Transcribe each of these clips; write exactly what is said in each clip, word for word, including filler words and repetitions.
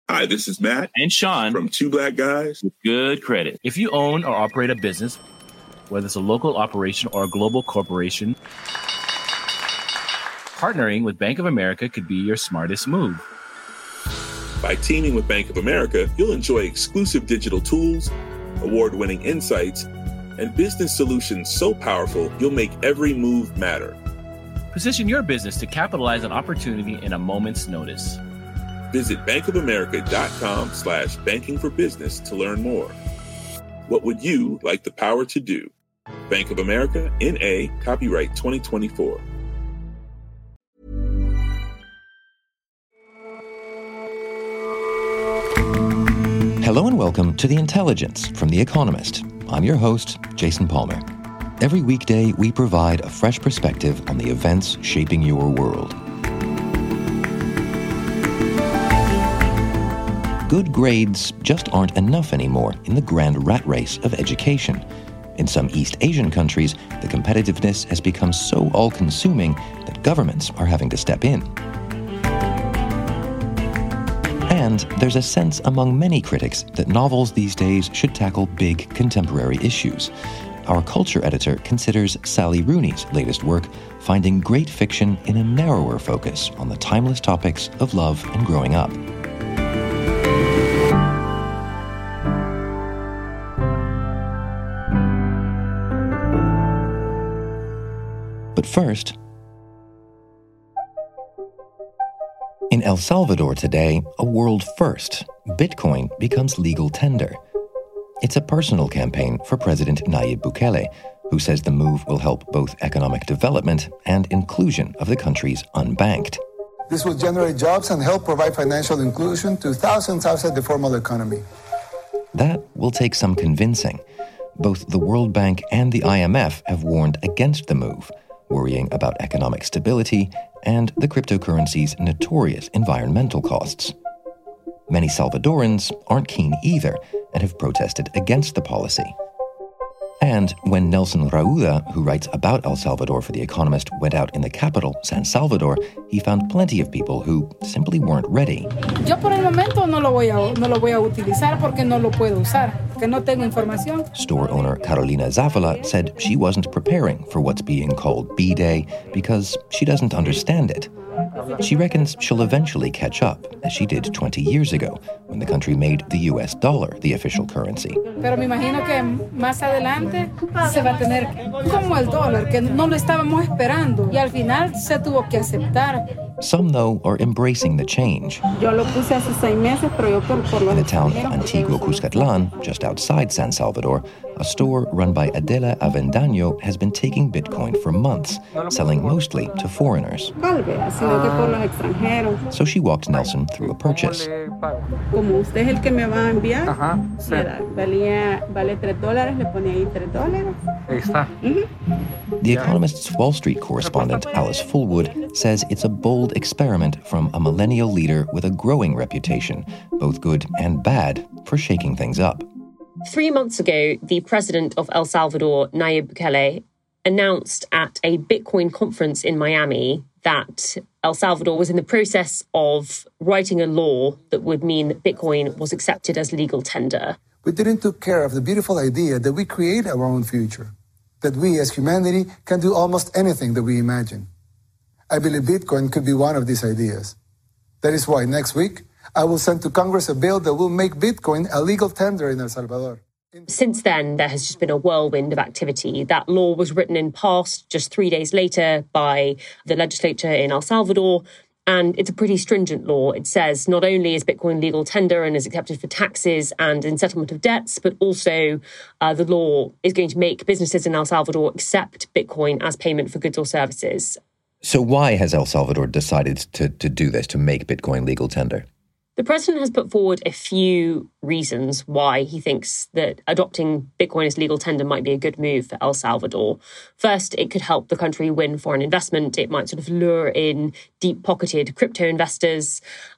Hi, this is Matt and Sean from Two Black Guys with Good Credit. If you own or operate a business, whether it's a local operation or a global corporation, partnering with Bank of America could be your smartest move. By teaming with Bank of America, you'll enjoy exclusive digital tools, award-winning insights, and business solutions so powerful you'll make every move matter. Position your business to capitalize on opportunity in a moment's notice. Visit bankofamerica.com slash banking for business to learn more. What would you like the power to do? Bank of America, N A, copyright twenty twenty-four. Hello and welcome to The Intelligence from The Economist. I'm your host, Jason Palmer. Every weekday, we provide a fresh perspective on the events shaping your world. Good grades just aren't enough anymore in the grand rat race of education. In some East Asian countries, the competitiveness has become so all-consuming that governments are having to step in. And there's a sense among many critics that novels these days should tackle big contemporary issues. Our culture editor considers Sally Rooney's latest work finding great fiction in a narrower focus on the timeless topics of love and growing up. But first, in El Salvador today, a world first, Bitcoin becomes legal tender. It's a personal campaign for President Nayib Bukele, who says the move will help both economic development and inclusion of the country's unbanked. This will generate jobs and help provide financial inclusion to thousands outside the formal economy. That will take some convincing. Both the World Bank and the I M F have warned against the move, worrying about economic stability and the cryptocurrency's notorious environmental costs. Many Salvadorans aren't keen either and have protested against the policy. And when Nelson Rauda, who writes about El Salvador for The Economist, went out in the capital, San Salvador, he found plenty of people who simply weren't ready. Yo por el momento no lo voy a, no lo voy a utilizar porque no lo puedo usar, porque no tengo información. Store owner Carolina Zavala said she wasn't preparing for what's being called B-Day because she doesn't understand it. She reckons she'll eventually catch up, as she did twenty years ago, when the country made the U S dollar the official currency. Pero me imagino que más adelante se va a tener como el dólar, que no lo estábamos esperando, y al final se tuvo que aceptar. Some, though, are embracing the change. Yo lo puse hace seis meses, pero yo por, por In the town of Antigua Cuscatlan, just outside San Salvador, a store run by Adela Avendaño has been taking Bitcoin for months, selling mostly to foreigners. So she walked Nelson through a purchase. Como usted es el que me va a enviar, valía, vale tres dólares, le ponía ahí tres dólares. Ahí está. The Economist's Wall Street correspondent, Alice Fullwood, says it's a bold experiment from a millennial leader with a growing reputation, both good and bad, for shaking things up. Three months ago, the president of El Salvador, Nayib Bukele, announced at a Bitcoin conference in Miami that El Salvador was in the process of writing a law that would mean that Bitcoin was accepted as legal tender. We didn't take care of the beautiful idea that we create our own future, that we as humanity can do almost anything that we imagine. I believe Bitcoin could be one of these ideas. That is why next week, I will send to Congress a bill that will make Bitcoin a legal tender in El Salvador. Since then, there has just been a whirlwind of activity. That law was written and passed just three days later by the legislature in El Salvador, and it's a pretty stringent law. It says not only is Bitcoin legal tender and is accepted for taxes and in settlement of debts, but also uh, the law is going to make businesses in El Salvador accept Bitcoin as payment for goods or services. So why has El Salvador decided to, to do this, to make Bitcoin legal tender? The president has put forward a few reasons why he thinks that adopting Bitcoin as legal tender might be a good move for El Salvador. First, it could help the country win foreign investment. It might sort of lure in deep-pocketed crypto investors.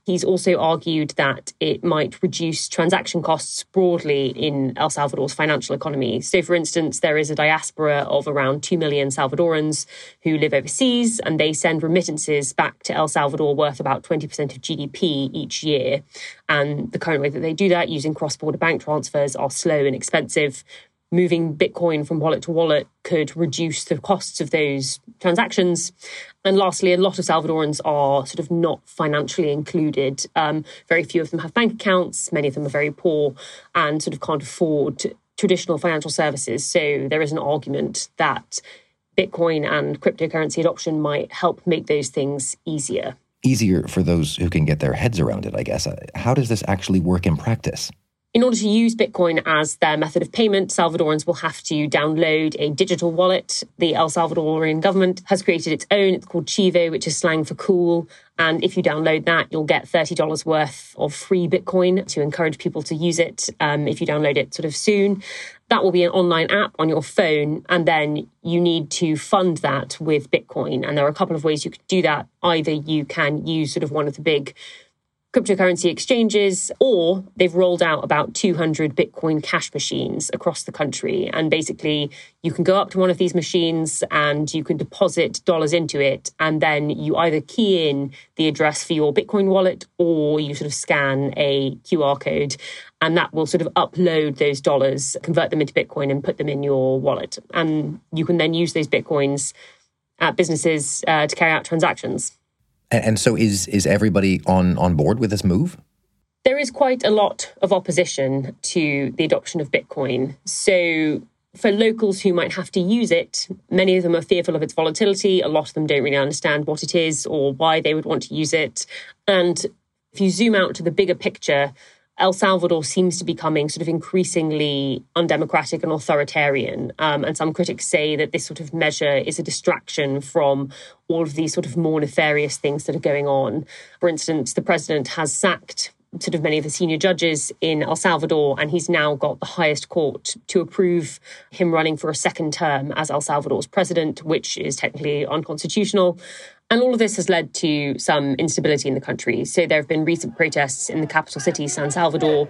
He's also argued that it might reduce transaction costs broadly in El Salvador's financial economy. So, for instance, there is a diaspora of around two million Salvadorans who live overseas, and they send remittances back to El Salvador worth about twenty percent of G D P each year. And the current way that they do that, using cross-border bank transfers, are slow and expensive. Moving Bitcoin from wallet to wallet could reduce the costs of those transactions. And lastly, a lot of Salvadorans are sort of not financially included. Um, very few of them have bank accounts. Many of them are very poor and sort of can't afford traditional financial services. So there is an argument that Bitcoin and cryptocurrency adoption might help make those things easier. Easier for those who can get their heads around it, I guess. How does this actually work in practice? In order to use Bitcoin as their method of payment, Salvadorans will have to download a digital wallet. The El Salvadorian government has created its own. It's called Chivo, which is slang for cool. And if you download that, you'll get thirty dollars worth of free Bitcoin to encourage people to use it um, if you download it sort of soon. That will be an online app on your phone, and then you need to fund that with Bitcoin. And there are a couple of ways you could do that. Either you can use sort of one of the big cryptocurrency exchanges, or they've rolled out about two hundred Bitcoin cash machines across the country. And basically, you can go up to one of these machines and you can deposit dollars into it. And then you either key in the address for your Bitcoin wallet, or you sort of scan a Q R code. And that will sort of upload those dollars, convert them into Bitcoin and put them in your wallet. And you can then use those Bitcoins at businesses uh, to carry out transactions. And so is is everybody on, on board with this move? There is quite a lot of opposition to the adoption of Bitcoin. So for locals who might have to use it, many of them are fearful of its volatility. A lot of them don't really understand what it is or why they would want to use it. And if you zoom out to the bigger picture, El Salvador seems to be becoming sort of increasingly undemocratic and authoritarian. Um, and some critics say that this sort of measure is a distraction from all of these sort of more nefarious things that are going on. For instance, the president has sacked sort of many of the senior judges in El Salvador, and he's now got the highest court to approve him running for a second term as El Salvador's president, which is technically unconstitutional. And all of this has led to some instability in the country. So there have been recent protests in the capital city, San Salvador,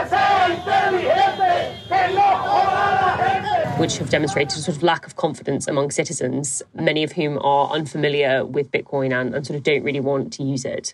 which have demonstrated a sort of lack of confidence among citizens, many of whom are unfamiliar with Bitcoin and, and sort of don't really want to use it.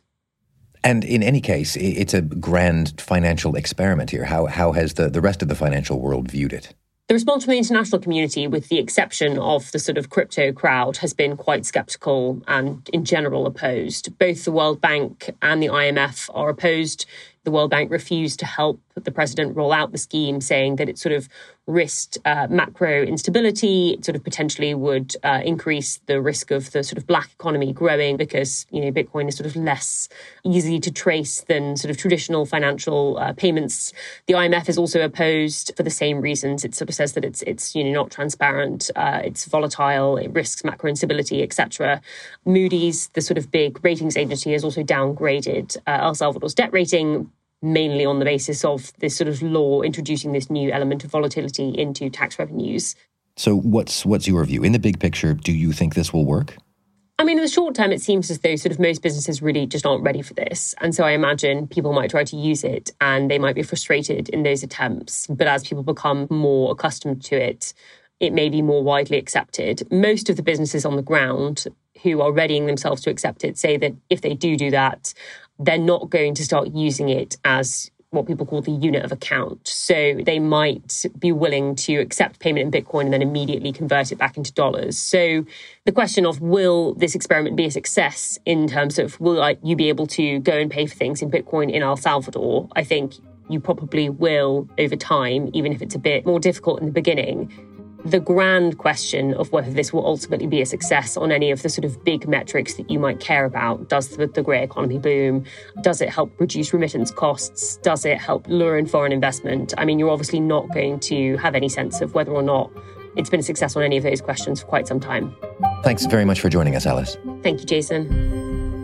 And in any case, it's a grand financial experiment here. How how has the, the rest of the financial world viewed it? The response from the international community, with the exception of the sort of crypto crowd, has been quite sceptical and in general opposed. Both the World Bank and the I M F are opposed. The World Bank refused to help the president roll out the scheme, saying that it sort of risked uh, macro instability. It sort of potentially would uh, increase the risk of the sort of black economy growing because, you know, Bitcoin is sort of less easy to trace than sort of traditional financial uh, payments. The I M F is also opposed for the same reasons. It sort of says that it's, it's you know, not transparent, uh, it's volatile, it risks macro instability, et cetera. Moody's, the sort of big ratings agency, has also downgraded uh, El Salvador's debt rating, mainly on the basis of this sort of law introducing this new element of volatility into tax revenues. So what's what's your view? In the big picture, do you think this will work? I mean, in the short term, it seems as though sort of most businesses really just aren't ready for this. And so I imagine people might try to use it and they might be frustrated in those attempts. But as people become more accustomed to it, it may be more widely accepted. Most of the businesses on the ground who are readying themselves to accept it say that if they do do that, they're not going to start using it as what people call the unit of account. So they might be willing to accept payment in Bitcoin and then immediately convert it back into dollars. So the question of will this experiment be a success in terms of will like, you be able to go and pay for things in Bitcoin in El Salvador, I think you probably will over time, even if it's a bit more difficult in the beginning. The grand question of whether this will ultimately be a success on any of the sort of big metrics that you might care about. Does the, the grey economy boom? Does it help reduce remittance costs? Does it help lure in foreign investment? I mean, you're obviously not going to have any sense of whether or not it's been a success on any of those questions for quite some time. Thanks very much for joining us, Alice. Thank you, Jason.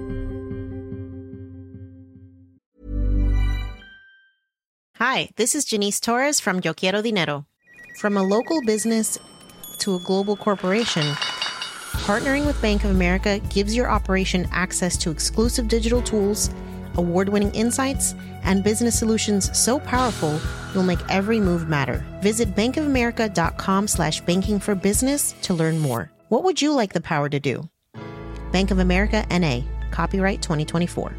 Hi, this is Janice Torres from Yo Quiero Dinero. From a local business to a global corporation, partnering with Bank of America gives your operation access to exclusive digital tools, award-winning insights, and business solutions so powerful you'll make every move matter. Visit bankofamerica.com slash banking for business to learn more. What would you like the power to do? Bank of America, N A. Copyright twenty twenty-four.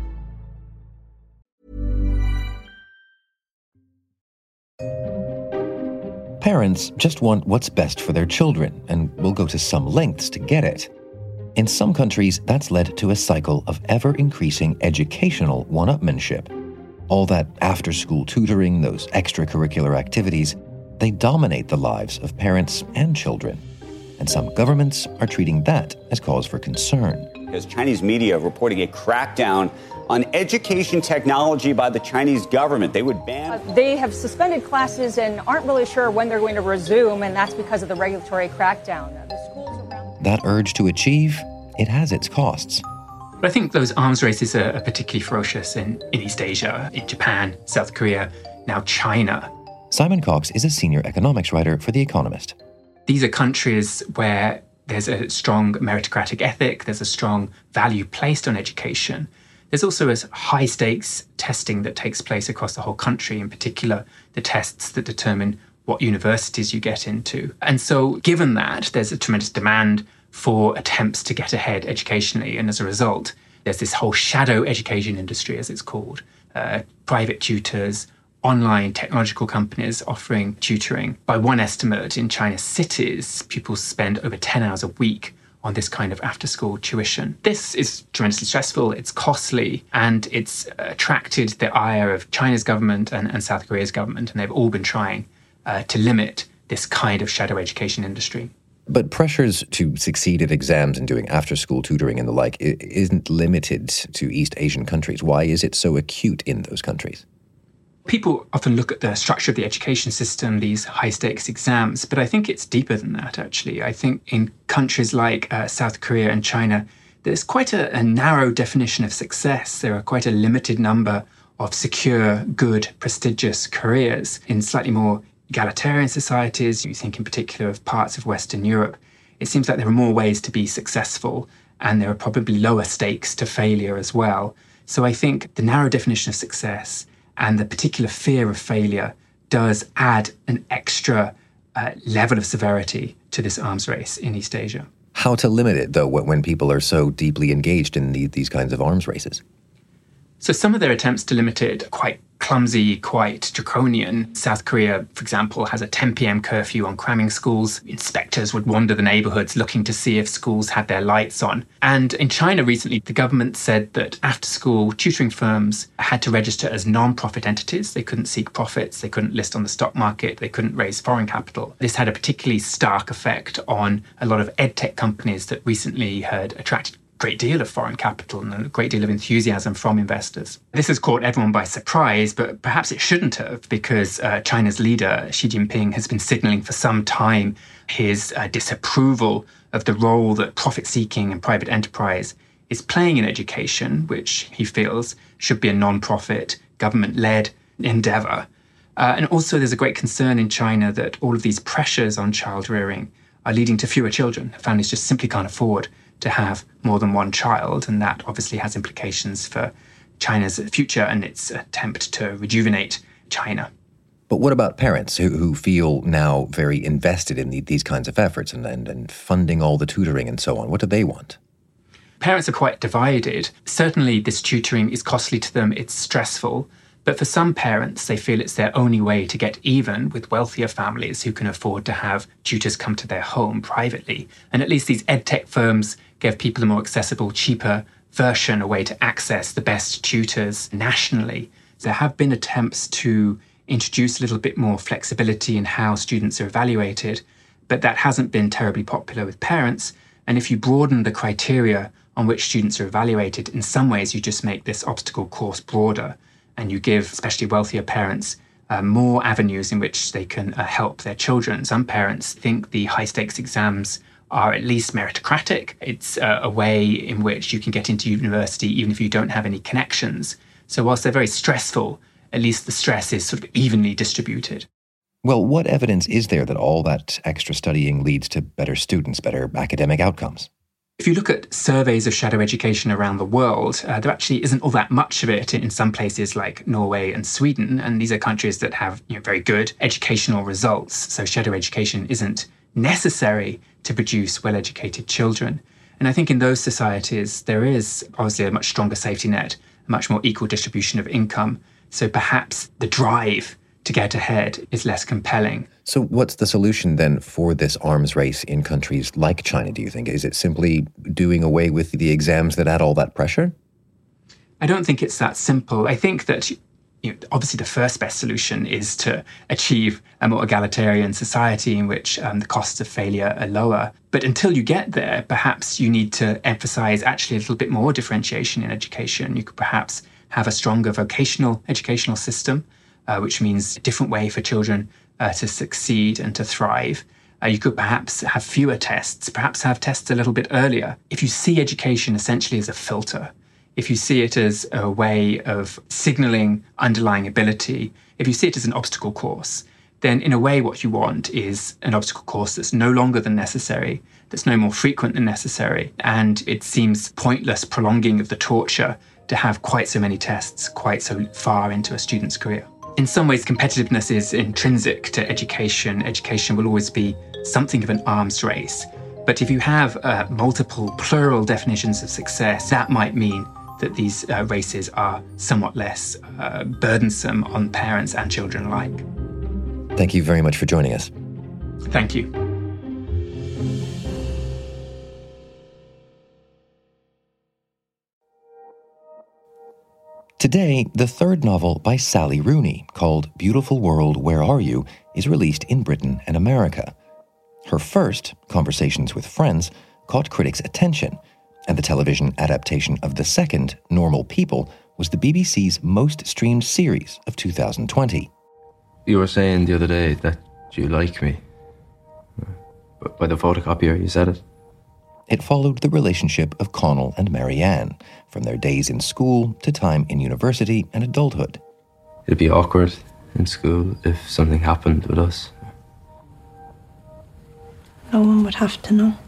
Parents just want what's best for their children and will go to some lengths to get it. In some countries, that's led to a cycle of ever-increasing educational one-upmanship. All that after-school tutoring, those extracurricular activities, they dominate the lives of parents and children. And some governments are treating that as cause for concern. Because Chinese media reporting a crackdown on education technology by the Chinese government. They would ban... Uh, they have suspended classes and aren't really sure when they're going to resume, and that's because of the regulatory crackdown. Uh, the schools around... That urge to achieve, it has its costs. But I think those arms races are, are particularly ferocious in, in East Asia, in Japan, South Korea, now China. Simon Cox is a senior economics writer for The Economist. These are countries where there's a strong meritocratic ethic, there's a strong value placed on education. There's also a high-stakes testing that takes place across the whole country, in particular the tests that determine what universities you get into. And so given that, there's a tremendous demand for attempts to get ahead educationally, and as a result, there's this whole shadow education industry, as it's called, uh, private tutors, online technological companies offering tutoring. By one estimate, in China's cities, pupils spend over ten hours a week on this kind of after-school tuition. This is tremendously stressful, it's costly, and it's attracted the ire of China's government and, and South Korea's government, and they've all been trying uh, to limit this kind of shadow education industry. But pressures to succeed at exams and doing after-school tutoring and the like isn't limited to East Asian countries. Why is it so acute in those countries? People often look at the structure of the education system, these high-stakes exams, but I think it's deeper than that, actually. I think in countries like uh, South Korea and China, there's quite a, a narrow definition of success. There are quite a limited number of secure, good, prestigious careers. In slightly more egalitarian societies, you think in particular of parts of Western Europe, it seems like there are more ways to be successful, and there are probably lower stakes to failure as well. So I think the narrow definition of success and the particular fear of failure does add an extra uh, level of severity to this arms race in East Asia. How to limit it, though, when people are so deeply engaged in the, these kinds of arms races? So some of their attempts to limit it are quite clumsy, quite draconian. South Korea, for example, has a ten p.m. curfew on cramming schools. Inspectors would wander the neighborhoods looking to see if schools had their lights on. And in China recently, the government said that after-school tutoring firms had to register as non-profit entities. They couldn't seek profits, they couldn't list on the stock market, they couldn't raise foreign capital. This had a particularly stark effect on a lot of edtech companies that recently had attracted great deal of foreign capital and a great deal of enthusiasm from investors. This has caught everyone by surprise, but perhaps it shouldn't have, because uh, China's leader, Xi Jinping, has been signaling for some time his uh, disapproval of the role that profit-seeking and private enterprise is playing in education, which he feels should be a non-profit, government-led endeavour. Uh, and also there's a great concern in China that all of these pressures on child rearing are leading to fewer children. Families just simply can't afford to have more than one child, and that obviously has implications for China's future and its attempt to rejuvenate China. But what about parents who, who feel now very invested in the, these kinds of efforts and, and, and funding all the tutoring and so on? What do they want? Parents are quite divided. Certainly this tutoring is costly to them, it's stressful, but for some parents, they feel it's their only way to get even with wealthier families who can afford to have tutors come to their home privately. And at least these edtech firms give people a more accessible, cheaper version, a way to access the best tutors nationally. There have been attempts to introduce a little bit more flexibility in how students are evaluated, but that hasn't been terribly popular with parents. And if you broaden the criteria on which students are evaluated, in some ways you just make this obstacle course broader, and you give especially wealthier parents uh, more avenues in which they can uh, help their children. Some parents think the high-stakes exams are at least meritocratic. It's uh, a way in which you can get into university even if you don't have any connections. So whilst they're very stressful, at least the stress is sort of evenly distributed. Well, what evidence is there that all that extra studying leads to better students, better academic outcomes? If you look at surveys of shadow education around the world, uh, there actually isn't all that much of it in some places like Norway and Sweden. And these are countries that have, you know, very good educational results. So shadow education isn't necessary to produce well-educated children. And I think in those societies, there is obviously a much stronger safety net, a much more equal distribution of income. So perhaps the drive to get ahead is less compelling. So what's the solution then for this arms race in countries like China, do you think? Is it simply doing away with the exams that add all that pressure? I don't think it's that simple. I think that, you know, obviously the first best solution is to achieve a more egalitarian society in which um, the costs of failure are lower. But until you get there, perhaps you need to emphasize actually a little bit more differentiation in education. You could perhaps have a stronger vocational educational system, uh, which means a different way for children uh, to succeed and to thrive. Uh, you could perhaps have fewer tests, perhaps have tests a little bit earlier. If you see education essentially as a filter, if you see it as a way of signaling underlying ability, if you see it as an obstacle course, then in a way what you want is an obstacle course that's no longer than necessary, that's no more frequent than necessary, and it seems pointless prolonging of the torture to have quite so many tests quite so far into a student's career. In some ways, competitiveness is intrinsic to education. Education will always be something of an arms race. But if you have uh, multiple, plural definitions of success, that might mean that these uh, races are somewhat less uh, burdensome on parents and children alike. Thank you very much for joining us. Thank you. Today, the third novel by Sally Rooney, called Beautiful World, Where Are You?, is released in Britain and America. Her first, Conversations with Friends, caught critics' attention, and the television adaptation of the second, Normal People, was the B B C's most streamed series of two thousand twenty. You were saying the other day that you like me. But by the photocopier, you said it. It followed the relationship of Connell and Marianne, from their days in school to time in university and adulthood. It'd be awkward in school if something happened with us. No one would have to know.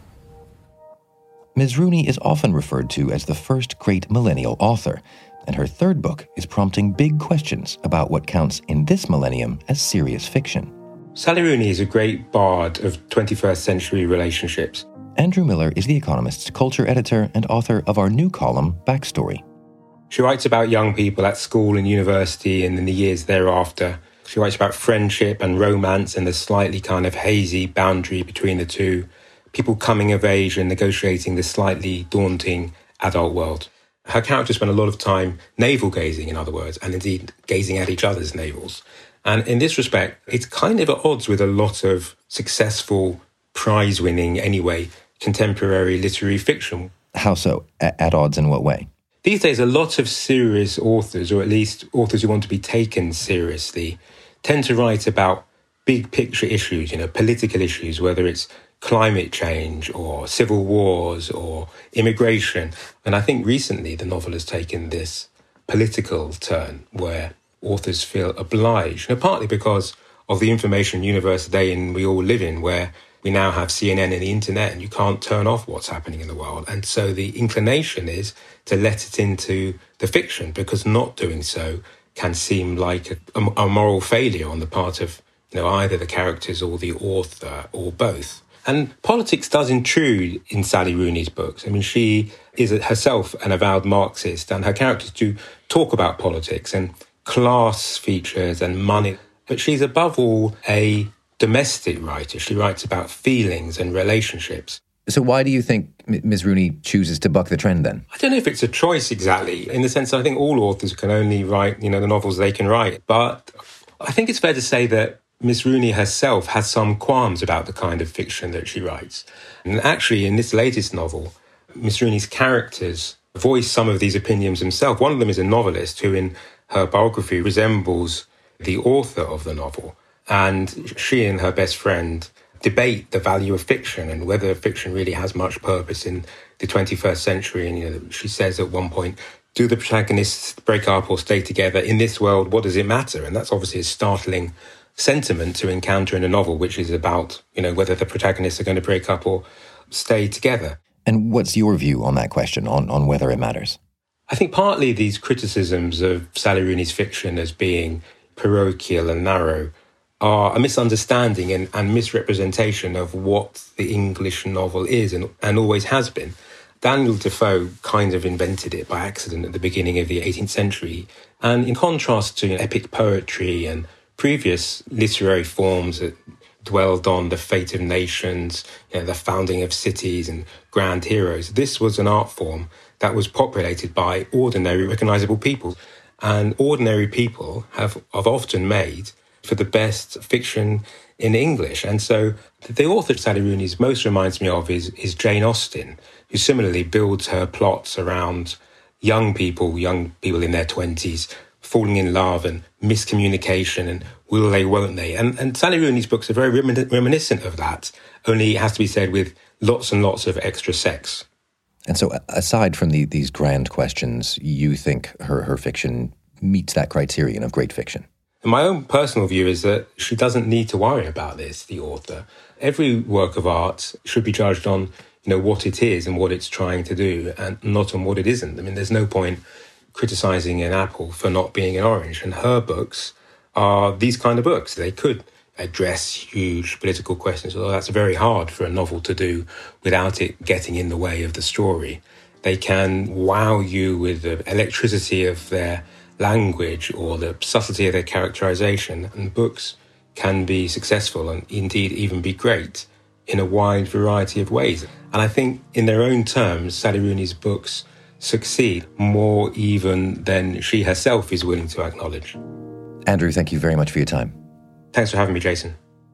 Miz Rooney is often referred to as the first great millennial author, and her third book is prompting big questions about what counts in this millennium as serious fiction. Sally Rooney is a great bard of twenty-first century relationships. Andrew Miller is The Economist's culture editor and author of our new column, Backstory. She writes about young people at school and university and in the years thereafter. She writes about friendship and romance and the slightly kind of hazy boundary between the two. People coming of age and negotiating the slightly daunting adult world. Her characters spend a lot of time navel-gazing, in other words, and indeed gazing at each other's navels. And in this respect, it's kind of at odds with a lot of successful, prize-winning, anyway, contemporary literary fiction. How so? A- at odds in what way? These days, a lot of serious authors, or at least authors who want to be taken seriously, tend to write about big picture issues, you know, political issues, whether it's climate change or civil wars or immigration. And I think recently the novel has taken this political turn where authors feel obliged, you know, partly because of the information universe today and we all live in, where we now have C N N and the internet and you can't turn off what's happening in the world. And so the inclination is to let it into the fiction, because not doing so can seem like a, a moral failure on the part of, you know, either the characters or the author or both. And politics does intrude in Sally Rooney's books. I mean, she is herself an avowed Marxist, and her characters do talk about politics and class features and money. But she's above all a domestic writer. She writes about feelings and relationships. So why do you think Miz Rooney chooses to buck the trend then? I don't know if it's a choice exactly, in the sense that I think all authors can only write, you know, the novels they can write. But I think it's fair to say that Miss Rooney herself has some qualms about the kind of fiction that she writes. And actually, in this latest novel, Miss Rooney's characters voice some of these opinions themselves. One of them is a novelist who, in her biography, resembles the author of the novel. And she and her best friend debate the value of fiction and whether fiction really has much purpose in the twenty-first century. And, you know, she says at one point, do the protagonists break up or stay together? In this world, what does it matter? And that's obviously a startling sentiment to encounter in a novel, which is about, you know, whether the protagonists are going to break up or stay together. And what's your view on that question, on, on whether it matters? I think partly these criticisms of Sally Rooney's fiction as being parochial and narrow are a misunderstanding and, and misrepresentation of what the English novel is and, and always has been. Daniel Defoe kind of invented it by accident at the beginning of the eighteenth century. And in contrast to you know, epic poetry and previous literary forms that dwelled on the fate of nations, you know, the founding of cities and grand heroes, this was an art form that was populated by ordinary, recognisable people. And ordinary people have, have often made for the best fiction in English. And so the author Sally Rooney's most reminds me of is, is Jane Austen, who similarly builds her plots around young people, young people in their twenties, falling in love and miscommunication and will they, won't they. And, and Sally Rooney's books are very remin- reminiscent of that, only it has to be said with lots and lots of extra sex. And so aside from the, these grand questions, you think her, her fiction meets that criterion of great fiction? And my own personal view is that she doesn't need to worry about this, the author. Every work of art should be judged on, you know, what it is and what it's trying to do, and not on what it isn't. I mean, there's no point criticising an apple for not being an orange. And her books are these kind of books. They could address huge political questions, although that's very hard for a novel to do without it getting in the way of the story. They can wow you with the electricity of their language or the subtlety of their characterization, and books can be successful and indeed even be great in a wide variety of ways. And I think in their own terms, Sally Rooney's books succeed more even than she herself is willing to acknowledge. Andrew, thank you very much for your time. Thanks for having me, Jason.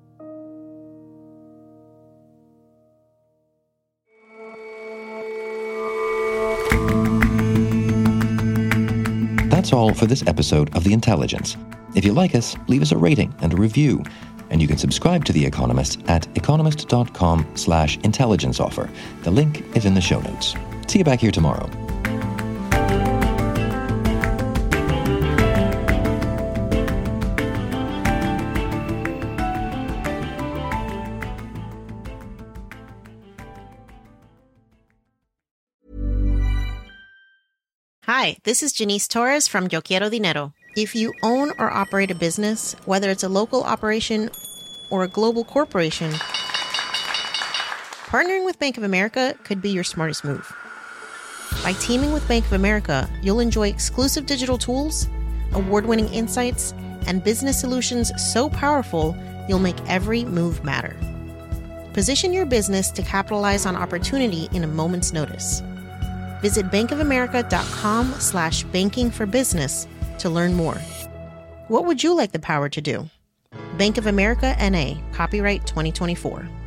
That's all for this episode of The Intelligence. If you like us, leave us a rating and a review. And you can subscribe to The Economist at economist.com slash intelligence offer. The link is in the show notes. See you back here tomorrow. Hi, this is Janice Torres from Yo Quiero Dinero. If you own or operate a business, whether it's a local operation or a global corporation, partnering with Bank of America could be your smartest move. By teaming with Bank of America, you'll enjoy exclusive digital tools, award-winning insights, and business solutions so powerful you'll make every move matter. Position your business to capitalize on opportunity in a moment's notice. Visit bankofamerica.com slash banking for business to learn more. What would you like the power to do? Bank of America N A, copyright twenty twenty-four.